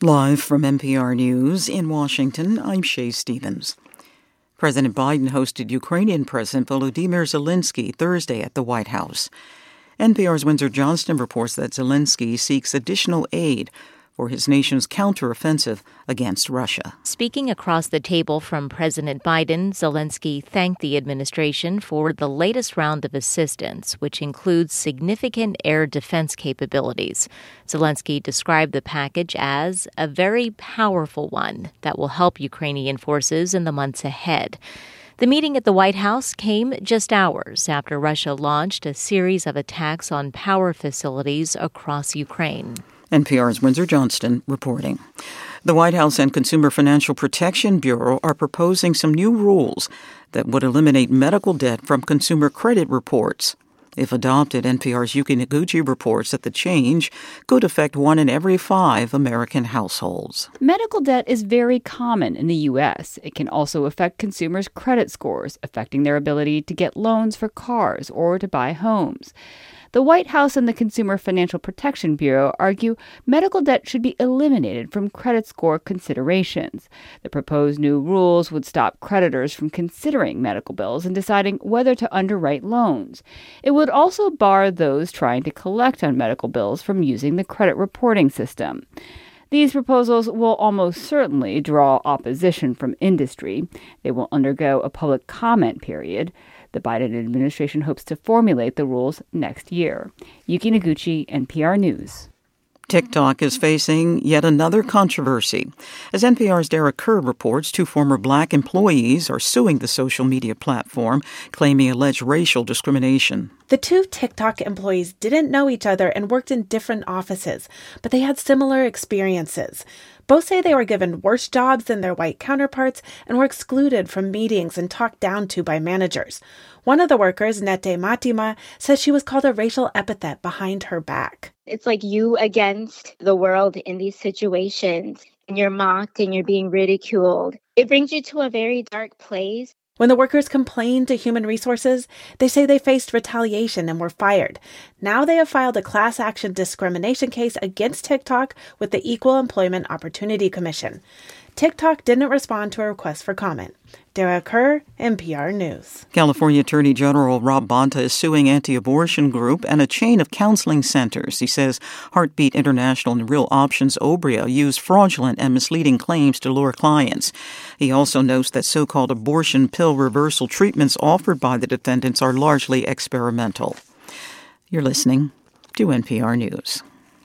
Live from NPR News in Washington, I'm Shay Stevens. President Biden hosted Ukrainian President Volodymyr Zelensky Thursday at the White House. NPR's Windsor Johnston reports that Zelensky seeks additional aid for his nation's counteroffensive against Russia. Speaking across the table from President Biden, Zelensky thanked the administration for the latest round of assistance, which includes significant air defense capabilities. Zelensky described the package as a very powerful one that will help Ukrainian forces in the months ahead. The meeting at the White House came just hours after Russia launched a series of attacks on power facilities across Ukraine. NPR's Windsor Johnston reporting. The White House and Consumer Financial Protection Bureau are proposing some new rules that would eliminate medical debt from consumer credit reports. If adopted, NPR's Yuki Noguchi reports that the change could affect 1 in every 5 American households. Medical debt is very common in the U.S. It can also affect consumers' credit scores, affecting their ability to get loans for cars or to buy homes. The White House and the Consumer Financial Protection Bureau argue medical debt should be eliminated from credit score considerations. The proposed new rules would stop creditors from considering medical bills and deciding whether to underwrite loans. It would also bar those trying to collect on medical bills from using the credit reporting system. These proposals will almost certainly draw opposition from industry. They will undergo a public comment period. The Biden administration hopes to formulate the rules next year. Yuki Noguchi, NPR News. TikTok is facing yet another controversy. As NPR's Derek Kerr reports, 2 former black employees are suing the social media platform, claiming alleged racial discrimination. The 2 TikTok employees didn't know each other and worked in different offices, but they had similar experiences. Both say they were given worse jobs than their white counterparts and were excluded from meetings and talked down to by managers. One of the workers, Nete Matima, says she was called a racial epithet behind her back. It's like you against the world in these situations, and you're mocked and you're being ridiculed. It brings you to a very dark place. When the workers complained to Human Resources, they say they faced retaliation and were fired. Now they have filed a class action discrimination case against TikTok with the Equal Employment Opportunity Commission. TikTok didn't respond to a request for comment. Derek Kerr, NPR News. California Attorney General Rob Bonta is suing anti-abortion group and a chain of counseling centers. He says Heartbeat International and Real Options Obria used fraudulent and misleading claims to lure clients. He also notes that so-called abortion pill reversal treatments offered by the defendants are largely experimental. You're listening to NPR News.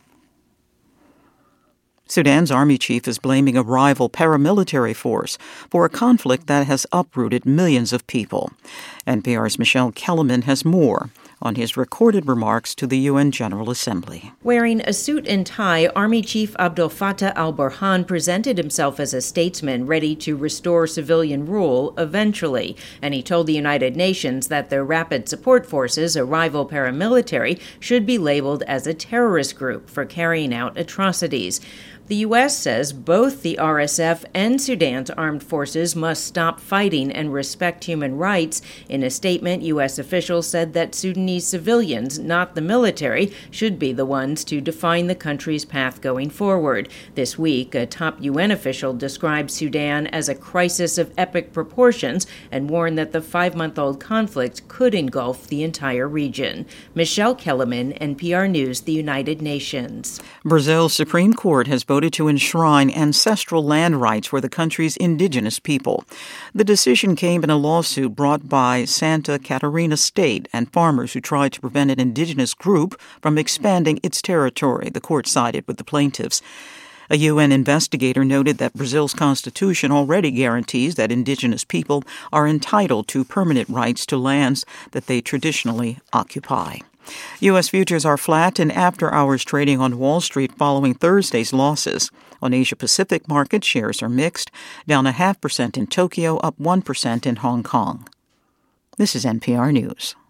Sudan's army chief is blaming a rival paramilitary force for a conflict that has uprooted millions of people. NPR's Michelle Kellerman has more on his recorded remarks to the UN General Assembly. Wearing a suit and tie, Army Chief Abdel Fattah al-Burhan presented himself as a statesman ready to restore civilian rule eventually, and he told the United Nations that the Rapid Support Forces, a rival paramilitary, should be labeled as a terrorist group for carrying out atrocities. The U.S. says both the RSF and Sudan's armed forces must stop fighting and respect human rights. In a statement, U.S. officials said that Sudanese civilians, not the military, should be the ones to define the country's path going forward. This week, a top UN official described Sudan as a crisis of epic proportions and warned that the 5-month-old conflict could engulf the entire region. Michelle Kellerman, NPR News, the United Nations. Brazil's Supreme Court has voted to enshrine ancestral land rights for the country's indigenous people. The decision came in a lawsuit brought by Santa Catarina State and farmers who tried to prevent an indigenous group from expanding its territory. The court sided with the plaintiffs. A UN investigator noted that Brazil's constitution already guarantees that indigenous people are entitled to permanent rights to lands that they traditionally occupy. U.S. futures are flat in after-hours trading on Wall Street following Thursday's losses. On Asia-Pacific markets, shares are mixed, down 0.5% in Tokyo, up 1% in Hong Kong. This is NPR News.